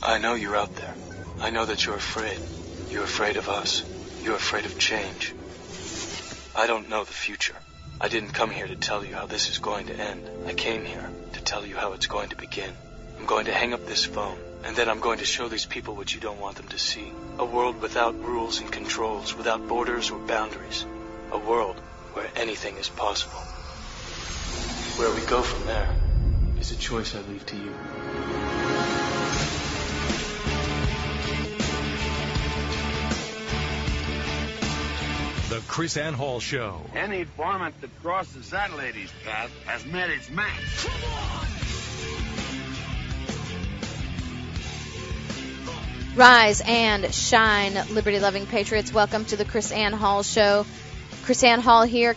I know you're out there. I know that you're afraid. You're afraid of us. You're afraid of change. I don't know the future. I didn't come here to tell you how this is going to end. I came here to tell you how it's going to begin. I'm going to hang up this phone, and then I'm going to show these people what you don't want them to see. A world without rules and controls, without borders or boundaries. A world where anything is possible. Where we go from there is a choice I leave to you. The Chris Ann Hall Show. Any varmint that crosses that lady's path has met its match. Rise and shine, liberty-loving patriots. Welcome to the Chris Ann Hall Show. Chris Ann Hall here,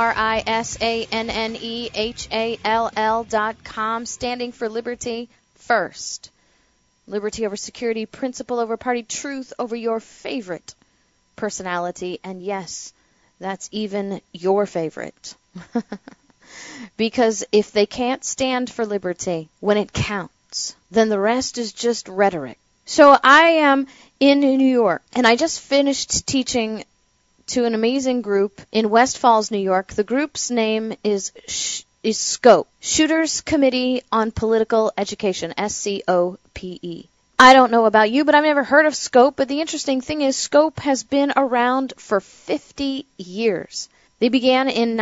KRISANNEHALL.com, standing for liberty first. Liberty over security, principle over party, truth over your favorite personality, and yes, that's even your favorite. Because if they can't stand for liberty when it counts, then the rest is just rhetoric. So I am in New York, and I just finished teaching to an amazing group in West Falls, New York. The group's name is SCOPE, Shooters Committee on Political Education, SCOPE. I don't know about you, but I've never heard of SCOPE, but the interesting thing is SCOPE has been around for 50 years. They began in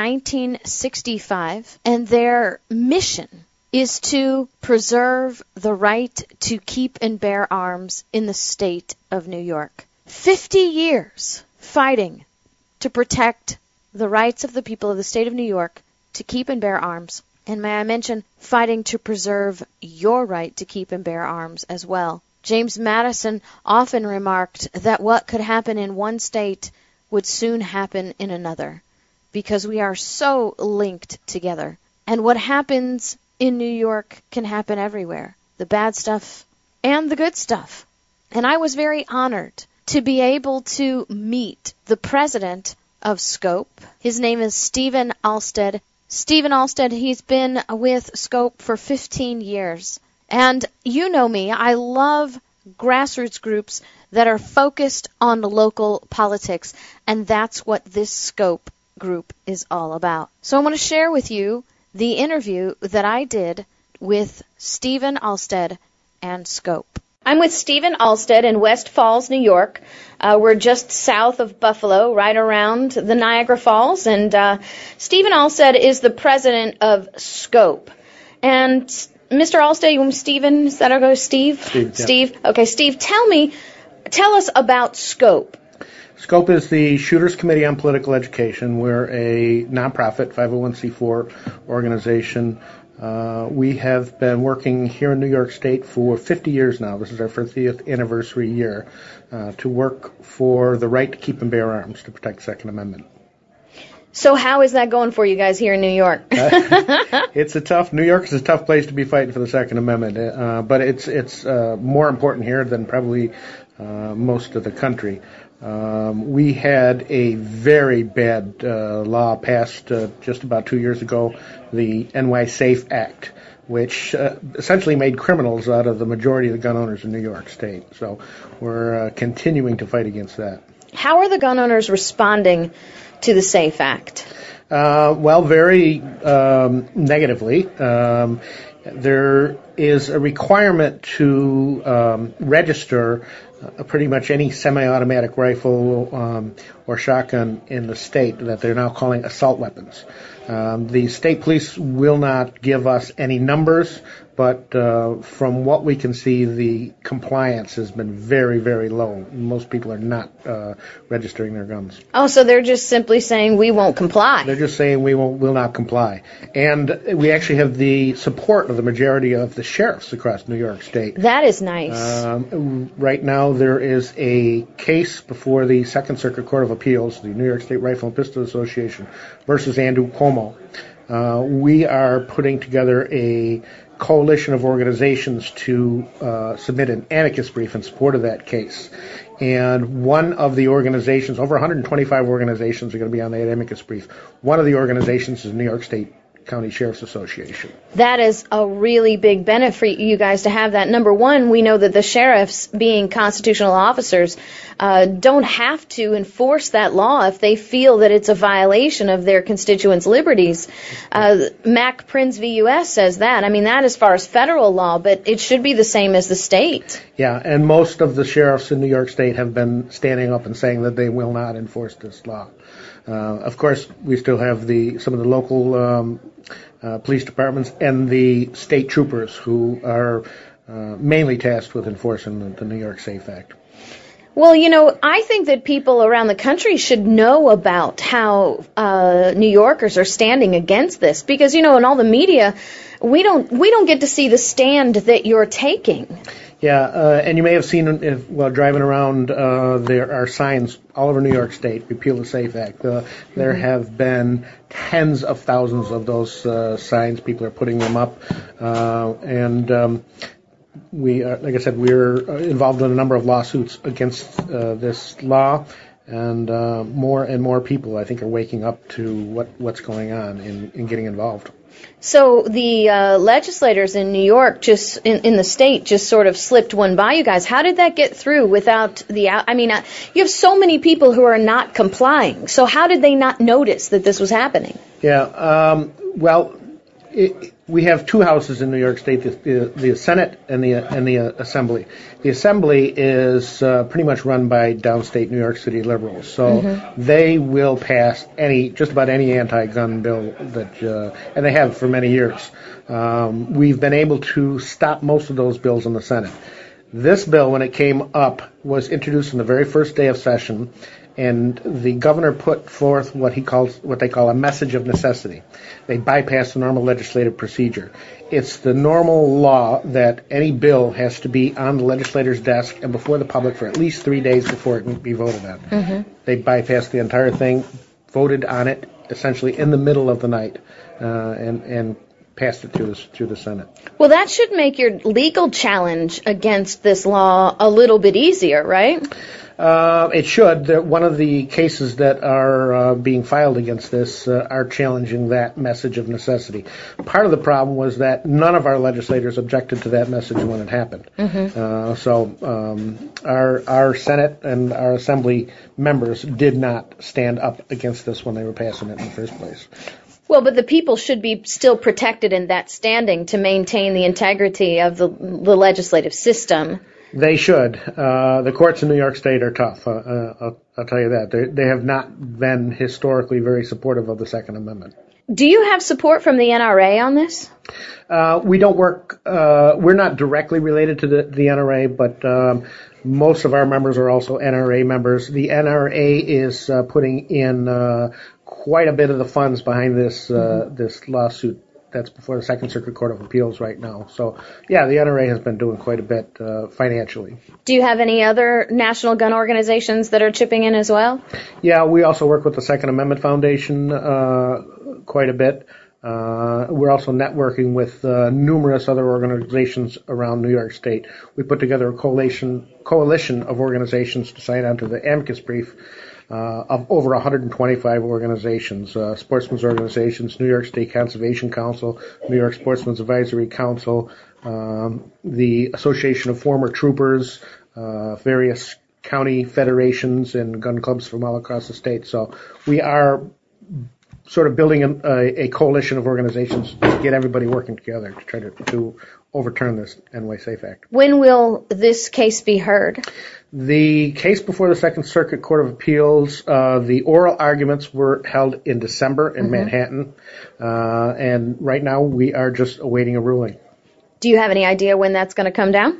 1965, and their mission is to preserve the right to keep and bear arms in the state of New York. 50 years fighting to protect the rights of the people of the state of New York to keep and bear arms. And may I mention, fighting to preserve your right to keep and bear arms as well. James Madison often remarked that what could happen in one state would soon happen in another, because we are so linked together. And what happens in New York can happen everywhere, the bad stuff and the good stuff. And I was very honored to be able to meet the president of SCOPE. His name is Stephen Alstead. Stephen Alstead, he's been with SCOPE for 15 years. And you know me, I love grassroots groups that are focused on local politics, and that's what this SCOPE group is all about. So I want to share with you the interview that I did with Stephen Alstead and SCOPE. I'm with Stephen Alstead in West Falls, New York. We're just south of Buffalo, right around the Niagara Falls, and Stephen Alstead is the president of SCOPE. And Mr. Alstead, Stephen, is that okay? Steve? Steve. Okay, Steve, tell us about SCOPE. SCOPE is the Shooters Committee on Political Education. We're a nonprofit 501c4 organization. We have been working here in New York State for 50 years now. This is our 50th anniversary year to work for the right to keep and bear arms to protect the Second Amendment. So how is that going for you guys here in New York? New York is a tough place to be fighting for the Second Amendment, but it's more important here than probably most of the country. We had a very bad law passed just about 2 years ago, the NY SAFE Act, which essentially made criminals out of the majority of the gun owners in New York State. So we're continuing to fight against that. How are the gun owners responding to the SAFE Act? Well, very negatively. There is a requirement to register pretty much any semi-automatic rifle or shotgun in the state that they're now calling assault weapons. The state police will not give us any numbers, but from what we can see, the compliance has been very, very low. Most people are not registering their guns. Oh, so they're just simply saying we won't comply. They're just saying we will not comply. And we actually have the support of the majority of the sheriffs across New York State. That is nice. Right now there is a case before the Second Circuit Court of Appeals, the New York State Rifle and Pistol Association, versus Andrew Cuomo. We are putting together a coalition of organizations to submit an amicus brief in support of that case. And one of the organizations, over 125 organizations are going to be on that amicus brief. One of the organizations is New York State County Sheriff's Association. That is a really big benefit for you guys to have that. Number one, we know that the sheriffs, being constitutional officers, don't have to enforce that law if they feel that it's a violation of their constituents' liberties. Mac Prince v. U.S. says that. I mean, that as far as federal law, but it should be the same as the state. Yeah, and most of the sheriffs in New York State have been standing up and saying that they will not enforce this law. Of course, we still have some of the local police departments and the state troopers who are mainly tasked with enforcing the New York SAFE Act. Well, I think that people around the country should know about how New Yorkers are standing against this, because in all the media, we don't get to see the stand that you're taking. Yeah, and you may have seen while driving around, there are signs all over New York State, repeal the SAFE Act. There have been tens of thousands of those signs. People are putting them up, and we, like I said, we're involved in a number of lawsuits against this law, and more people, I think, are waking up to what's going on in getting involved. So the legislators in New York, just in the state, just sort of slipped one by you guys. How did that get through without you have so many people who are not complying. So how did they not notice that this was happening? Yeah, we have two houses in New York State, the Senate and the Assembly. The Assembly is pretty much run by downstate New York City liberals, so they will pass just about any anti-gun bill and they have for many years. We've been able to stop most of those bills in the Senate. This bill, when it came up, was introduced on the very first day of session, and the governor put forth what they call a message of necessity. They bypassed the normal legislative procedure. It's the normal law that any bill has to be on the legislator's desk and before the public for at least 3 days before it can be voted on. They bypassed the entire thing, voted on it essentially in the middle of the night, and passed it through the Senate. Well, that should make your legal challenge against this law a little bit easier, right? It should. One of the cases that are being filed against this are challenging that message of necessity. Part of the problem was that none of our legislators objected to that message when it happened. So our Senate and our Assembly members did not stand up against this when they were passing it in the first place. Well, but the people should be still protected in that standing to maintain the integrity of the legislative system. They should. The courts in New York State are tough. I'll tell you that. They have not been historically very supportive of the Second Amendment. Do you have support from the NRA on this? We don't work. We're not directly related to the NRA, but most of our members are also NRA members. The NRA is putting in quite a bit of the funds behind this lawsuit that's before the Second Circuit Court of Appeals right now. So, yeah, the NRA has been doing quite a bit financially. Do you have any other national gun organizations that are chipping in as well? Yeah, we also work with the Second Amendment Foundation quite a bit. We're also networking with numerous other organizations around New York State. We put together a coalition of organizations to sign on to the amicus brief of over 125 organizations, sportsmen's organizations, New York State Conservation Council, New York Sportsmen's Advisory Council, the Association of Former Troopers, various county federations and gun clubs from all across the state. So we are sort of building a coalition of organizations to get everybody working together to try to overturn this NY SAFE Act. When will this case be heard? The case before the Second Circuit Court of Appeals, the oral arguments were held in December in Manhattan, and right now we are just awaiting a ruling. Do you have any idea when that's going to come down?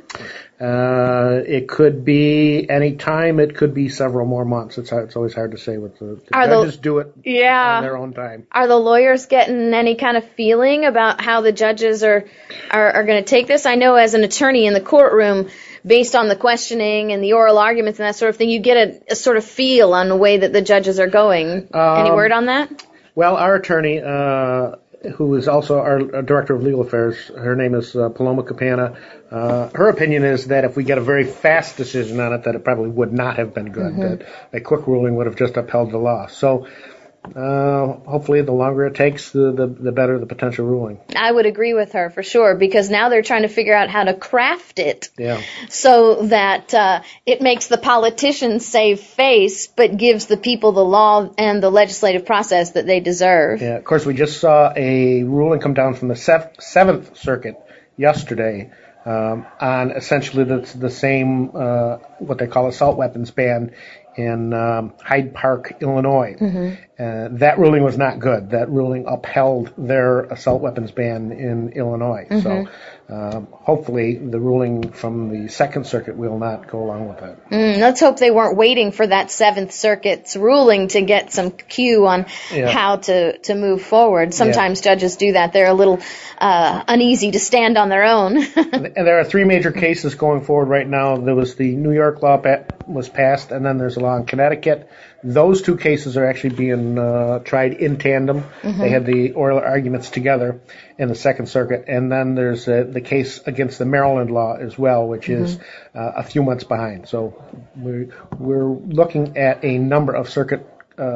It could be any time. It could be several more months. It's always hard to say what the judges do it on their own time. Are the lawyers getting any kind of feeling about how the judges are going to take this? I know as an attorney in the courtroom, based on the questioning and the oral arguments and that sort of thing, you get a sort of feel on the way that the judges are going. Any word on that? Well, our attorney, who is also our director of legal affairs, her name is Paloma Capana. Her opinion is that if we get a very fast decision on it, that it probably would not have been good. That a quick ruling would have just upheld the law. So Hopefully, the longer it takes, the better the potential ruling. I would agree with her for sure, because now they're trying to figure out how to craft it Yeah. so that it makes the politicians save face, but gives the people the law and the legislative process that they deserve. Yeah. Of course, we just saw a ruling come down from the Seventh Circuit yesterday on essentially the same what they call assault weapons ban in Hyde Park, Illinois. That ruling was not good. That ruling upheld their assault weapons ban in Illinois. So hopefully the ruling from the Second Circuit will not go along with that. Let's hope they weren't waiting for that Seventh Circuit's ruling to get some cue on how to move forward. Sometimes judges do that. They're a little uneasy to stand on their own. And there are three major cases going forward right now. There was the New York law was passed, and then there's a law in Connecticut. Those two cases are actually being tried in tandem. They had the oral arguments together in the Second Circuit. And then there's the case against the Maryland law as well, which is a few months behind. So we're looking at a number of circuit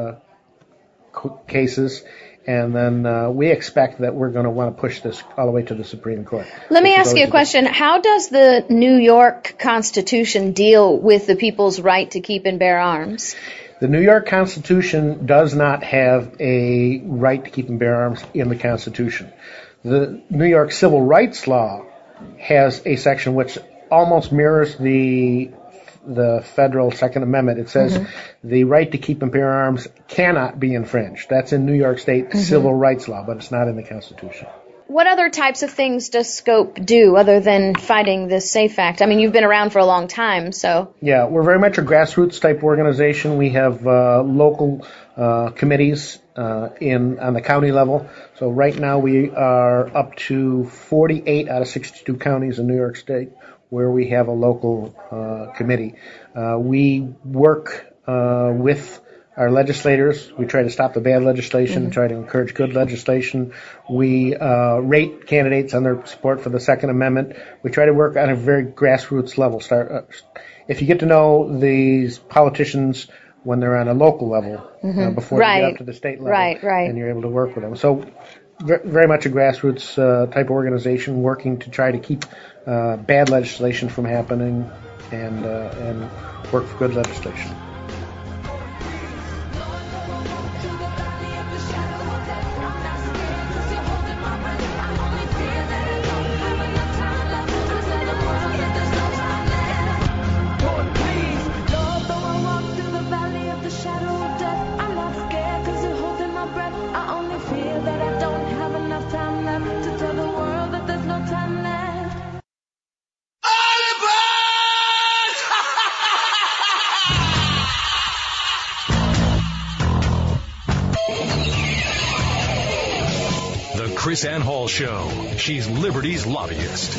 cases. And then we expect that we're going to want to push this all the way to the Supreme Court. Let me ask you a question. How does the New York Constitution deal with the people's right to keep and bear arms? The New York Constitution does not have a right to keep and bear arms in the Constitution. The New York Civil Rights Law has a section which almost mirrors the federal Second Amendment. It says the right to keep and bear arms cannot be infringed. That's in New York State civil rights law, but it's not in the Constitution. What other types of things does SCOPE do other than fighting the SAFE Act? I mean, you've been around for a long time, so. Yeah, we're very much a grassroots type organization. We have local committees on the county level. So right now we are up to 48 out of 62 counties in New York State where we have a local committee. We work with our legislators. We try to stop the bad legislation, try to encourage good legislation. We rate candidates on their support for the Second Amendment. We try to work on a very grassroots level. If you get to know these politicians when they're on a local level before they get up to the state level, and you're able to work with them. So very much a grassroots type organization working to try to keep bad legislation from happening and work for good legislation. Chris Ann Hall Show. She's Liberty's lobbyist.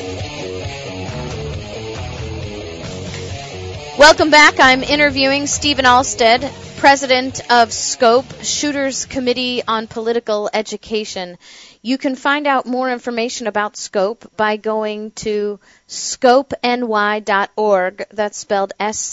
Welcome back. I'm interviewing Stephen Alstead, president of SCOPE, Shooters Committee on Political Education. You can find out more information about SCOPE by going to scopeny.org. That's spelled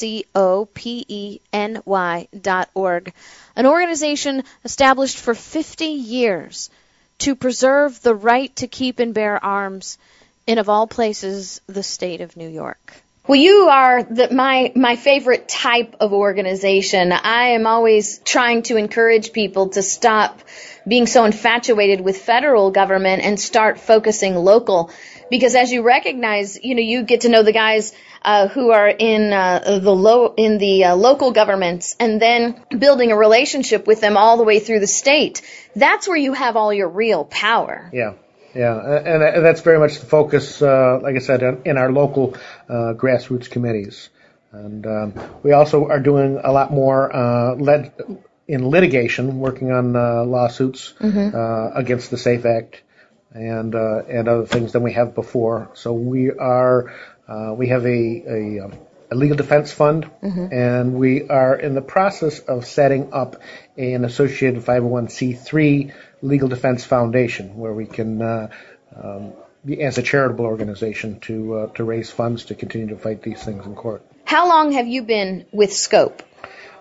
SCOPENY.org. An organization established for 50 years to preserve the right to keep and bear arms in, of all places, the state of New York. Well, you are my favorite type of organization. I am always trying to encourage people to stop being so infatuated with federal government and start focusing local. Because as you recognize, you get to know the guys who are in the local governments, and then building a relationship with them all the way through the state. That's where you have all your real power. Yeah, and that's very much the focus, like I said, in our local grassroots committees. And we also are doing a lot more in litigation, working on lawsuits against the SAFE Act and other things than we have before. So we have a legal defense fund, and we are in the process of setting up an associated 501c3 legal defense foundation where we can, as a charitable organization, to raise funds to continue to fight these things in court. How long have you been with SCOPE?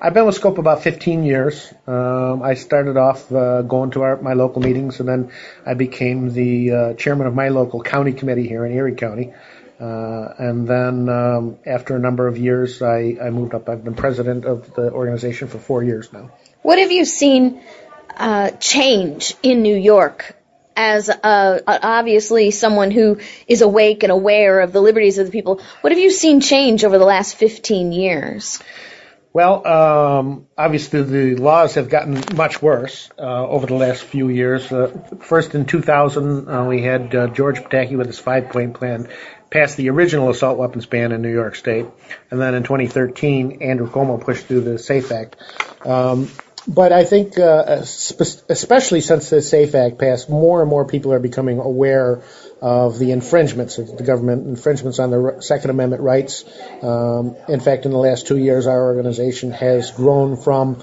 I've been with Scope about 15 years. I started off going to my local meetings, and then I became the chairman of my local county committee here in Erie County. And then after a number of years, I moved up. I've been president of the organization for 4 years now. What have you seen change in New York as obviously someone who is awake and aware of the liberties of the people? What have you seen change over the last 15 years? Well, obviously the laws have gotten much worse over the last few years. First in 2000, we had George Pataki with his 5-point plan pass the original assault weapons ban in New York State. And then in 2013, Andrew Cuomo pushed through the SAFE Act. But I think, especially since the SAFE Act passed, more and more people are becoming aware of the infringements of the government, infringements on the Second Amendment rights. In fact, in the last 2 years, our organization has grown from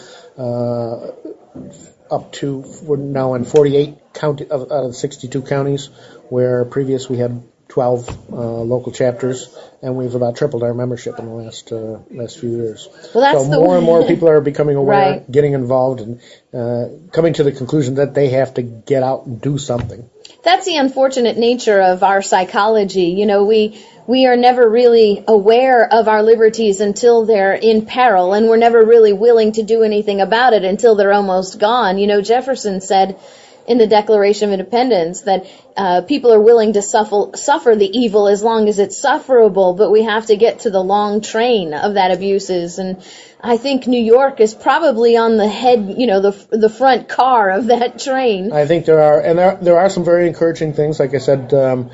up to, we're now in 48 out of 62 counties, where previous we had 12 local chapters, and we've about tripled our membership in the last few years. Well, that's so more and more people are becoming aware, getting involved, and coming to the conclusion that they have to get out and do something. That's the unfortunate nature of our psychology. You know, we are never really aware of our liberties until they're in peril, and we're never really willing to do anything about it until they're almost gone. You know, Jefferson said in the Declaration of Independence that people are willing to suffer the evil as long as it's sufferable, but we have to get to the long train of that abuses. And I think New York is probably on the head, you know, the front car of that train. I think there are, and there are some very encouraging things. Like I said,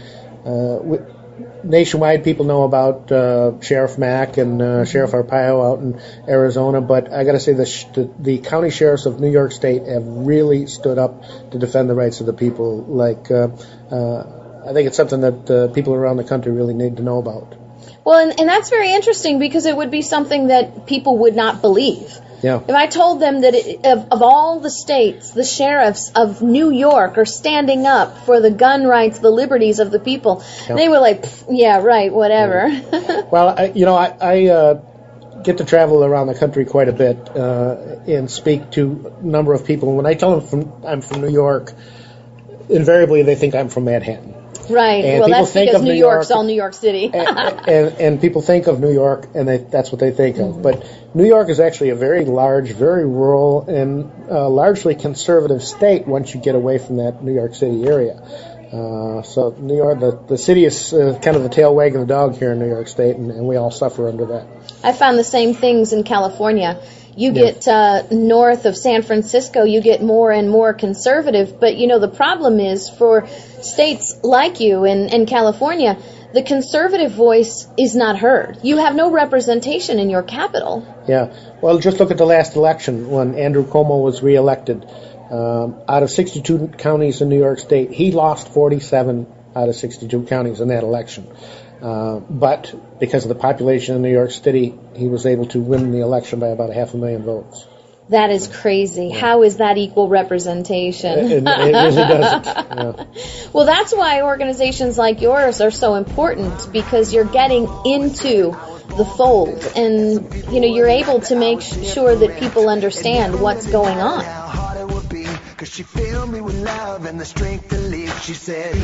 nationwide people know about Sheriff Mack and Sheriff Arpaio out in Arizona, but I got to say the county sheriffs of New York State have really stood up to defend the rights of the people. Like I think it's something that people around the country really need to know about. Well, and that's very interesting because it would be something that people would not believe. Yeah. If I told them that of all the states, the sheriffs of New York are standing up for the gun rights, the liberties of the people, they were like, yeah, right, whatever. Yeah. Well, I get to travel around the country quite a bit and speak to a number of people. When I tell them I'm from New York, invariably they think I'm from Manhattan. Right. And well, that's because New York's all New York City. and people think of New York, and that's what they think of. But New York is actually a very large, very rural, and largely conservative state once you get away from that New York City area. So New York, the city is kind of the tail wagging the dog here in New York State, and we all suffer under that. I found the same things in California. You get north of San Francisco, you get more and more conservative. But, you know, the problem is for states like you in California, the conservative voice is not heard. You have no representation in your capital. Yeah. Well, just look at the last election when Andrew Cuomo was reelected. Out of 62 counties in New York State, he lost 47 out of 62 counties in that election. But because of the population in New York City, he was able to win the election by about 500,000 votes. That is crazy. Yeah. How is that equal representation? It really doesn't. Yeah. Well, that's why organizations like yours are so important, because you're getting into the fold and, you know, you're able to make sure that people understand what's going on. Cause she filled me with love and the strength to live. She said,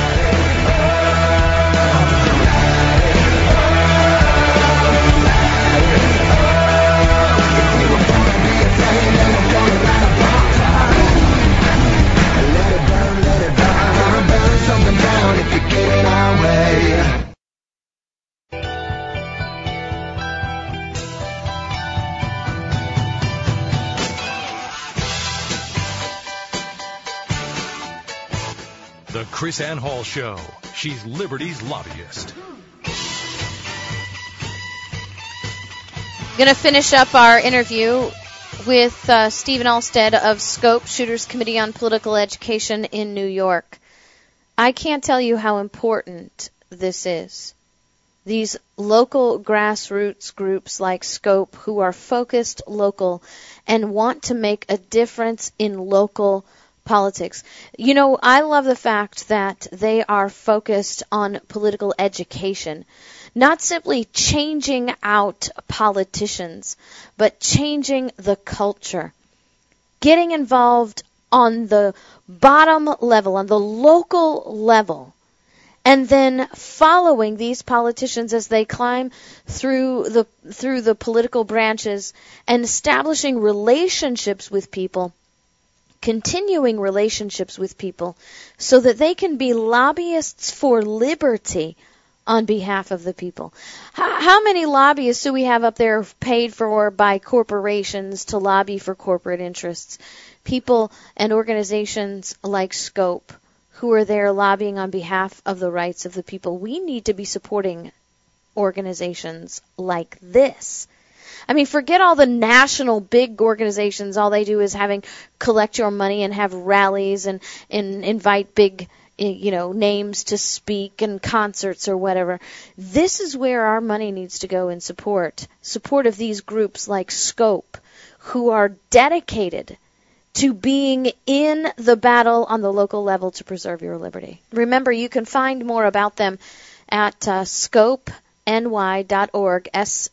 something down if you get it our way. The Chris Ann Hall Show. She's Liberty's lobbyist. Going to finish up our interview with Stephen Alstead of SCOPE, Shooters Committee on Political Education in New York. I can't tell you how important this is. These local grassroots groups like SCOPE who are focused local and want to make a difference in local politics. You know, I love the fact that they are focused on political education, not simply changing out politicians, but changing the culture, getting involved on the bottom level, on the local level, and then following these politicians as they climb through the political branches and establishing relationships with people, continuing relationships with people, so that they can be lobbyists for liberty on behalf of the people. How many lobbyists do we have up there paid for by corporations to lobby for corporate interests? People and organizations like Scope, who are there lobbying on behalf of the rights of the people. We need to be supporting organizations like this. I mean, forget all the national big organizations. All they do is collect your money and have rallies and invite big, names to speak and concerts or whatever. This is where our money needs to go in support of these groups like Scope, who are dedicated to being in the battle on the local level to preserve your liberty. Remember, you can find more about them at scopeny.org,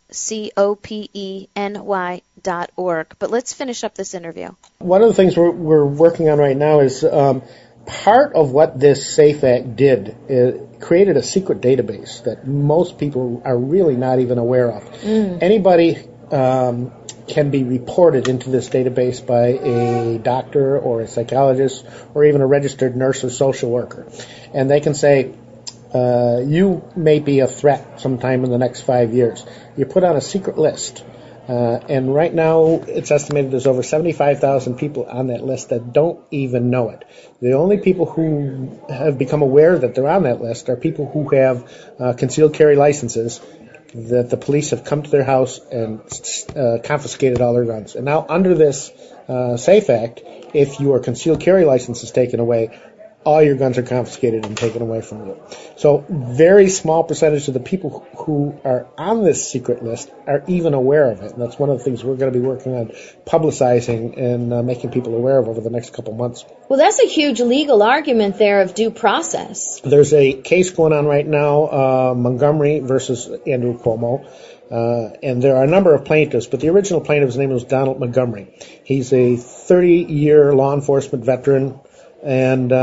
SCOPENY.org. But let's finish up this interview. One of the things we're working on right now is part of what this SAFE Act did. It created a secret database that most people are really not even aware of. Anybody can be reported into this database by a doctor or a psychologist or even a registered nurse or social worker. And they can say, you may be a threat sometime in the next 5 years. You're put on a secret list. And right now, it's estimated there's over 75,000 people on that list that don't even know it. The only people who have become aware that they're on that list are people who have concealed carry licenses, that the police have come to their house and confiscated all their guns. And now under this SAFE Act, if your concealed carry license is taken away, all your guns are confiscated and taken away from you. So very small percentage of the people who are on this secret list are even aware of it. And that's one of the things we're going to be working on publicizing and making people aware of over the next couple months. Well, that's a huge legal argument there of due process. There's a case going on right now, Montgomery versus Andrew Cuomo. And there are a number of plaintiffs, but the original plaintiff's name was Donald Montgomery. He's a 30-year law enforcement veteran, and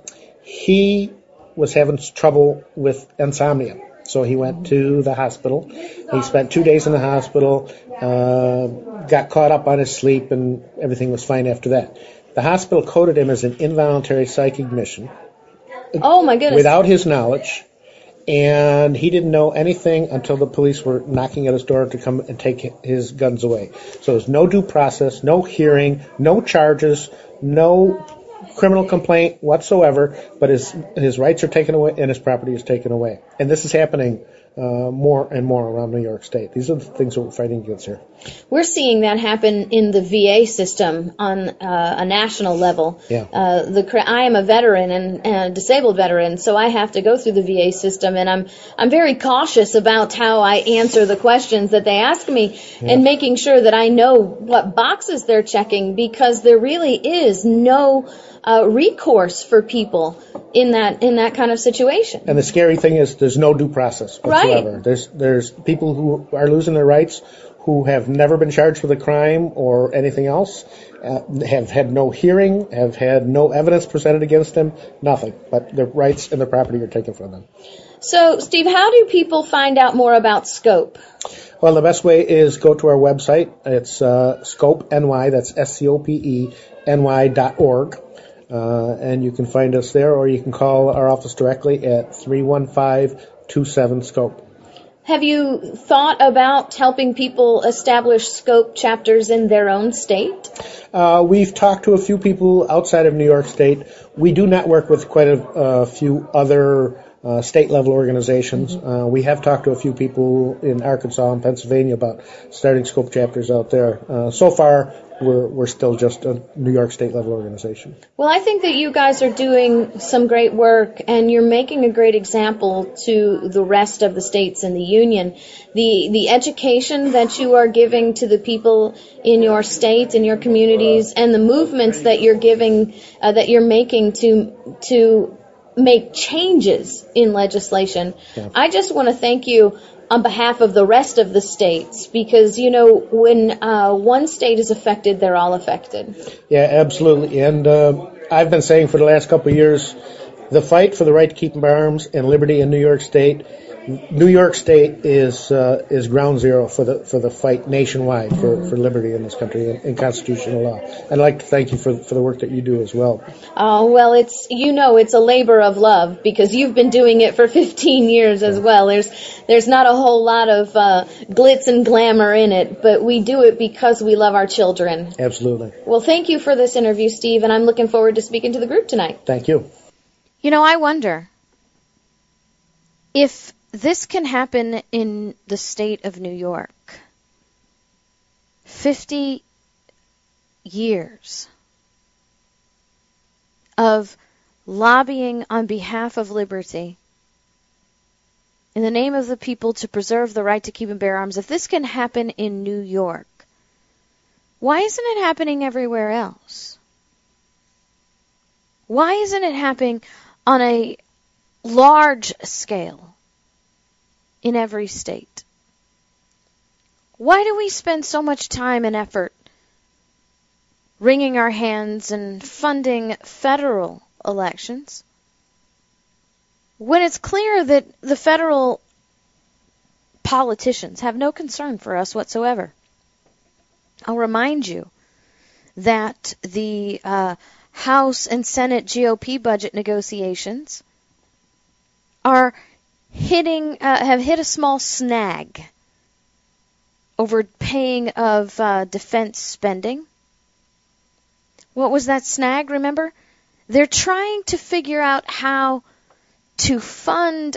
he was having trouble with insomnia. So he went to the hospital. He spent 2 days in the hospital, got caught up on his sleep, and everything was fine after that. The hospital coded him as an involuntary psych ignition. Oh, my goodness. Without his knowledge. And he didn't know anything until the police were knocking at his door to come and take his guns away. So there's no due process, no hearing, no charges, no criminal complaint whatsoever, but his rights are taken away and his property is taken away. And this is happening more and more around New York State. These are the things that we're fighting against here. We're seeing that happen in the VA system on a national level. Yeah. I am a veteran and a disabled veteran, so I have to go through the VA system, and I'm very cautious about how I answer the questions that they ask me, and making sure that I know what boxes they're checking, because there really is no recourse for people in that kind of situation. And the scary thing is there's no due process whatsoever. Right. There's people who are losing their rights who have never been charged with a crime or anything else, have had no hearing, have had no evidence presented against them, nothing. But their rights and their property are taken from them. So, Steve, how do people find out more about Scope? Well, the best way is go to our website. It's SCOPENY, that's SCOPENY.org. And you can find us there, or you can call our office directly at 315-27-SCOPE. Have you thought about helping people establish Scope chapters in their own state? We've talked to a few people outside of New York State. We do network with quite a few other state-level organizations. We have talked to a few people in Arkansas and Pennsylvania about starting scope chapters out there. So far, we're still just a New York state-level organization. Well, I think that you guys are doing some great work, and you're making a great example to the rest of the states in the union. The education that you are giving to the people in your state, in your communities, and the movements that you're giving, that you're making to make changes in legislation. Yeah. I just want to thank you on behalf of the rest of the states, because, you know, when one state is affected, they're all affected. Yeah, absolutely. And I've been saying for the last couple of years, the fight for the right to keep and bear arms and liberty in New York State is ground zero for the fight nationwide for liberty in this country and constitutional law. I'd like to thank you for the work that you do as well. Oh, well, it's a labor of love, because you've been doing it for 15 years as well. There's not a whole lot of glitz and glamour in it, but we do it because we love our children. Absolutely. Well, thank you for this interview, Steve, and I'm looking forward to speaking to the group tonight. Thank you. You know, I wonder if this can happen in the state of New York. 50 years of lobbying on behalf of liberty in the name of the people to preserve the right to keep and bear arms. If this can happen in New York, why isn't it happening everywhere else? Why isn't it happening on a large scale in every state? Why do we spend so much time and effort wringing our hands and funding federal elections when it's clear that the federal politicians have no concern for us whatsoever? I'll remind you that the House and Senate GOP budget negotiations have hit a small snag over paying of defense spending. What was that snag, remember? They're trying to figure out how to fund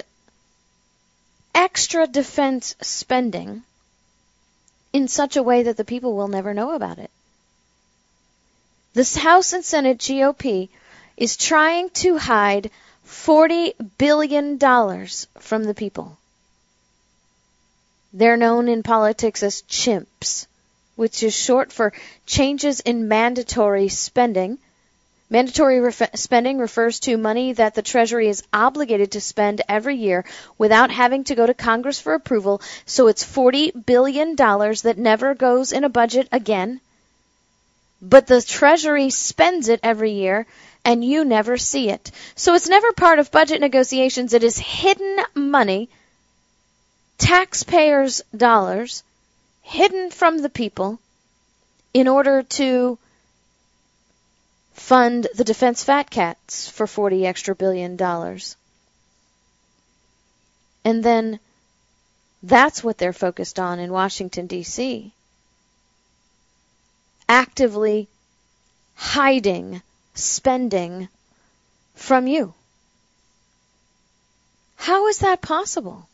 extra defense spending in such a way that the people will never know about it. This House and Senate GOP is trying to hide $40 billion from the people. They're known in politics as chimps, which is short for changes in mandatory spending. Mandatory spending refers to money that the Treasury is obligated to spend every year without having to go to Congress for approval. So it's $40 billion that never goes in a budget again. But the Treasury spends it every year, and you never see it. So it's never part of budget negotiations. It is hidden money, taxpayers' dollars, hidden from the people in order to fund the defense fat cats for $40 extra billion. And then that's what they're focused on in Washington, D.C. Actively hiding spending from you. How is that possible?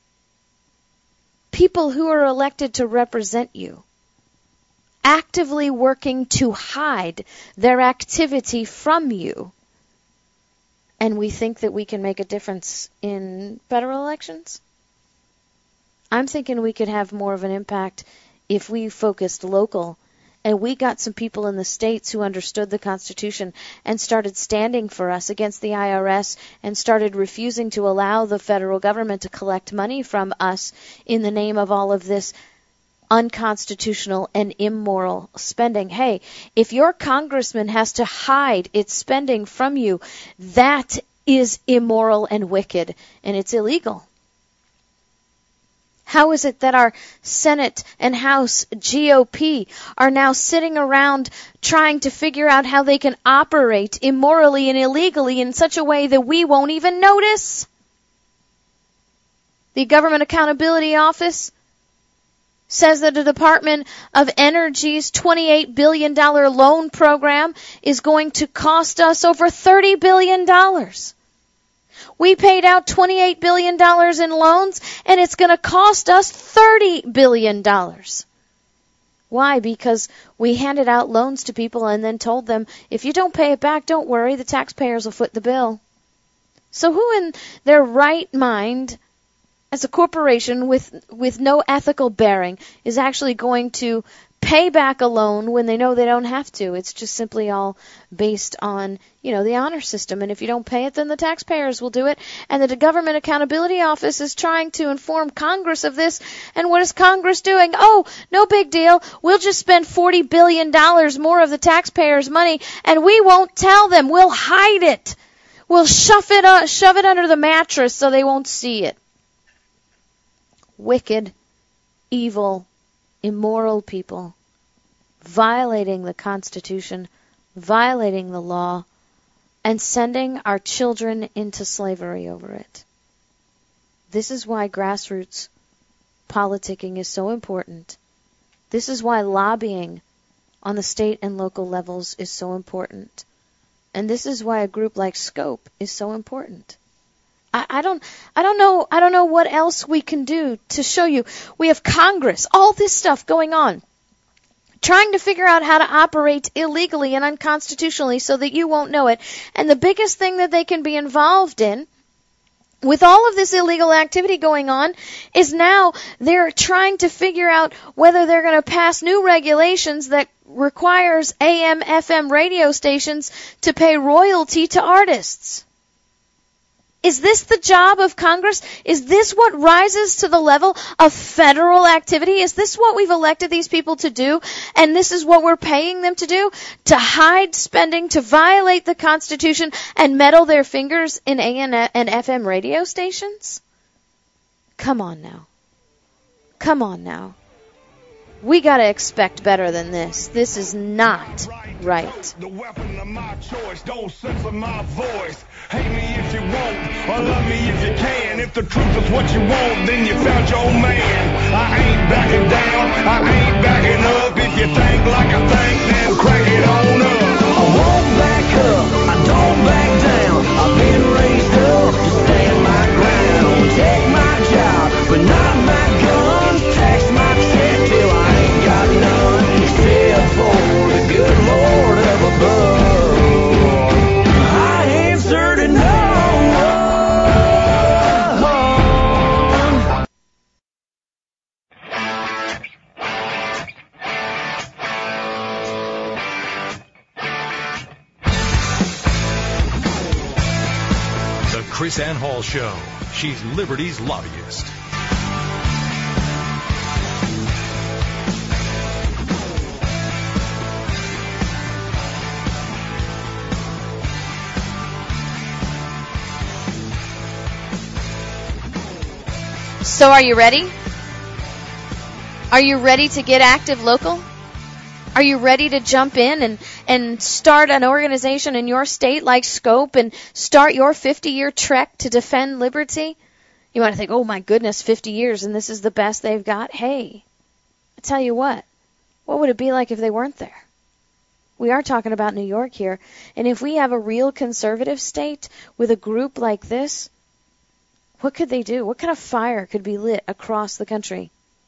People who are elected to represent you, actively working to hide their activity from you, and we think that we can make a difference in federal elections? I'm thinking we could have more of an impact if we focused local and we got some people in the states who understood the Constitution and started standing for us against the IRS and started refusing to allow the federal government to collect money from us in the name of all of this unconstitutional and immoral spending. Hey, if your congressman has to hide its spending from you, that is immoral and wicked, and it's illegal. How is it that our Senate and House GOP are now sitting around trying to figure out how they can operate immorally and illegally in such a way that we won't even notice? The Government Accountability Office says that the Department of Energy's $28 billion loan program is going to cost us over $30 billion. We paid out $28 billion in loans, and it's going to cost us $30 billion. Why? Because we handed out loans to people and then told them, if you don't pay it back, don't worry, the taxpayers will foot the bill. So who in their right mind, as a corporation with no ethical bearing, is actually going to pay back a loan when they know they don't have to? It's just simply all based on, the honor system. And if you don't pay it, then the taxpayers will do it. And the Government Accountability Office is trying to inform Congress of this. And what is Congress doing? Oh, no big deal. We'll just spend $40 billion more of the taxpayers' money, and we won't tell them. We'll hide it. We'll shove it under the mattress so they won't see it. Wicked, evil, immoral people, violating the Constitution, violating the law, and sending our children into slavery over it. This is why grassroots politicking is so important. This is why lobbying on the state and local levels is so important. And this is why a group like Scope is so important. I don't know what else we can do to show you. We have Congress, all this stuff going on, trying to figure out how to operate illegally and unconstitutionally so that you won't know it. And the biggest thing that they can be involved in, with all of this illegal activity going on, is now they're trying to figure out whether they're going to pass new regulations that requires AM, FM radio stations to pay royalty to artists. Is this the job of Congress? Is this what rises to the level of federal activity? Is this what we've elected these people to do? And this is what we're paying them to do? To hide spending, to violate the Constitution, and meddle their fingers in AM and FM radio stations? Come on now. Come on now. We gotta expect better than this. This is not right. The weapon of my choice, don't censor my voice. Hate me if you won't, or love me if you can. If the truth is what you want, then you found your man. I ain't backing down, I ain't backing up. If you think like I think, then crack it on up. I won't back up, I don't back down. I've been raised up to stand my ground. Take my job, but not my guns. Tax my check till I ain't got none, except for the good Lord up above. I answer to no one. The Chris Ann Hall Show. She's Liberty's lobbyist. So are you ready? Are you ready to get active local? Are you ready to jump in and start an organization in your state like Scope and start your 50-year trek to defend liberty? You want to think, oh my goodness, 50 years and this is the best they've got? Hey, I tell you what would it be like if they weren't there? We are talking about New York here, and if we have a real conservative state with a group like this, what could they do? What kind of fire could be lit across the country?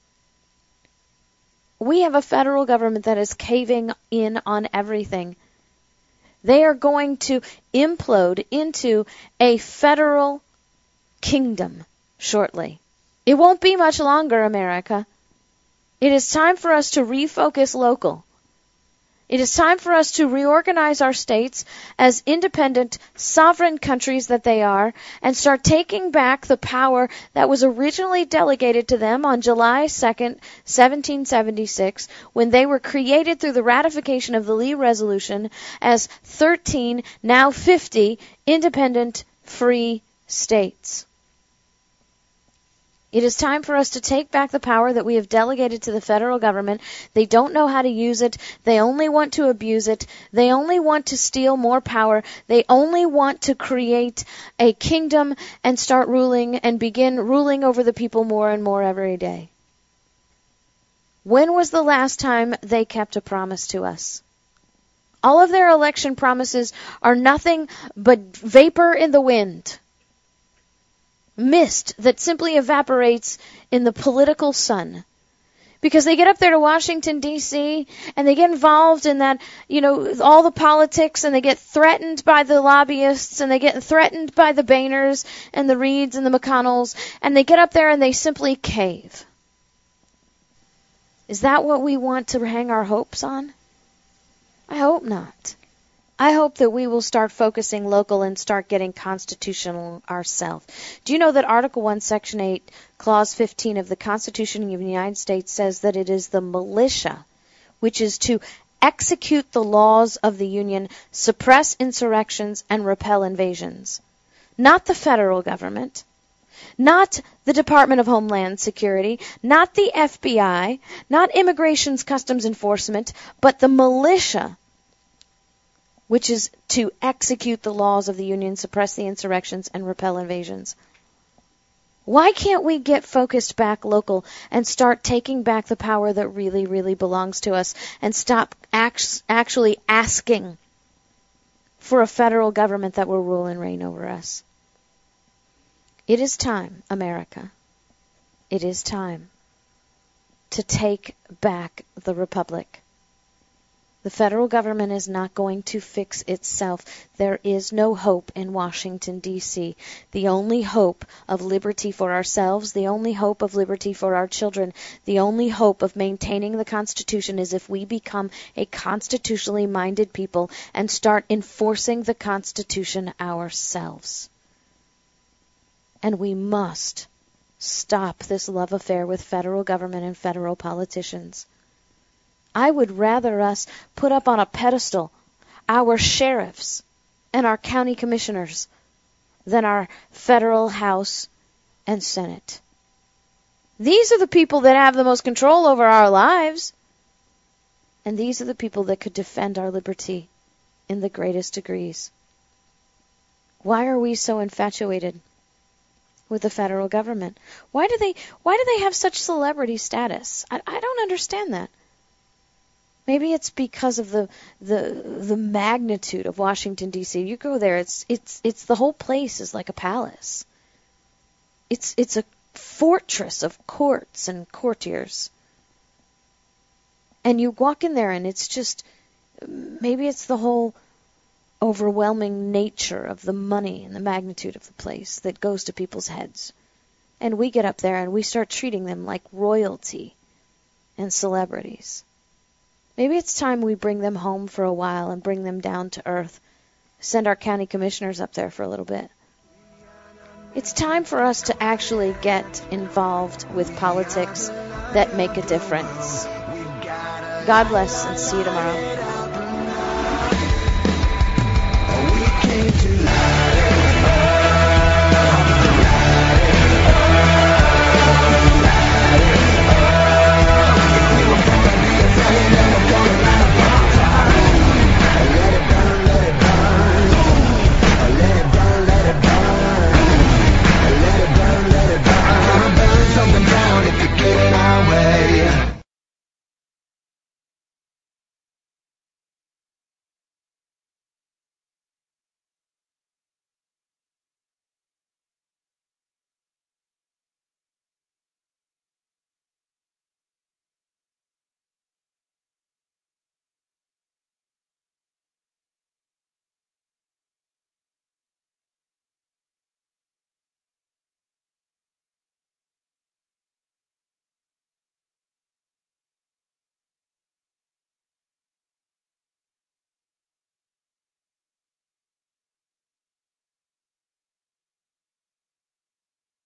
We have a federal government that is caving in on everything. They are going to implode into a federal kingdom shortly. It won't be much longer, America. It is time for us to refocus local. It is time for us to reorganize our states as independent, sovereign countries that they are and start taking back the power that was originally delegated to them on July 2nd, 1776, when they were created through the ratification of the Lee Resolution as 13, now 50, independent, free states. It is time for us to take back the power that we have delegated to the federal government. They don't know how to use it. They only want to abuse it. They only want to steal more power. They only want to create a kingdom and start ruling and begin ruling over the people more and more every day. When was the last time they kept a promise to us? All of their election promises are nothing but vapor in the wind. mist that simply evaporates in the political sun. Because they get up there to Washington, D.C., and they get involved in that, all the politics, and they get threatened by the lobbyists, and they get threatened by the Boehners and the Reeds and the McConnells, and they get up there and they simply cave. Is that what we want to hang our hopes on? I hope not. I hope that we will start focusing local and start getting constitutional ourselves. Do you know that Article 1, Section 8, Clause 15 of the Constitution of the United States says that it is the militia which is to execute the laws of the Union, suppress insurrections, and repel invasions? Not the federal government, not the Department of Homeland Security, not the FBI, not Immigration Customs Enforcement, but the militia, which is to execute the laws of the Union, suppress the insurrections, and repel invasions. Why can't we get focused back local and start taking back the power that really, really belongs to us and stop actually asking for a federal government that will rule and reign over us? It is time, America. It is time to take back the republic. The federal government is not going to fix itself. There is no hope in Washington, D.C. The only hope of liberty for ourselves, the only hope of liberty for our children, the only hope of maintaining the Constitution is if we become a constitutionally minded people and start enforcing the Constitution ourselves. And we must stop this love affair with federal government and federal politicians. I would rather us put up on a pedestal our sheriffs and our county commissioners than our federal House and Senate. These are the people that have the most control over our lives. And these are the people that could defend our liberty in the greatest degrees. Why are we so infatuated with the federal government? Why do they have such celebrity status? I don't understand that. Maybe it's because of the magnitude of Washington, D.C. You go there, it's the whole place is like a palace. It's a fortress of courts and courtiers. And you walk in there and it's just, maybe it's the whole overwhelming nature of the money and the magnitude of the place that goes to people's heads. And we get up there and we start treating them like royalty and celebrities. Maybe it's time we bring them home for a while and bring them down to earth. Send our county commissioners up there for a little bit. It's time for us to actually get involved with politics that make a difference. God bless and see you tomorrow.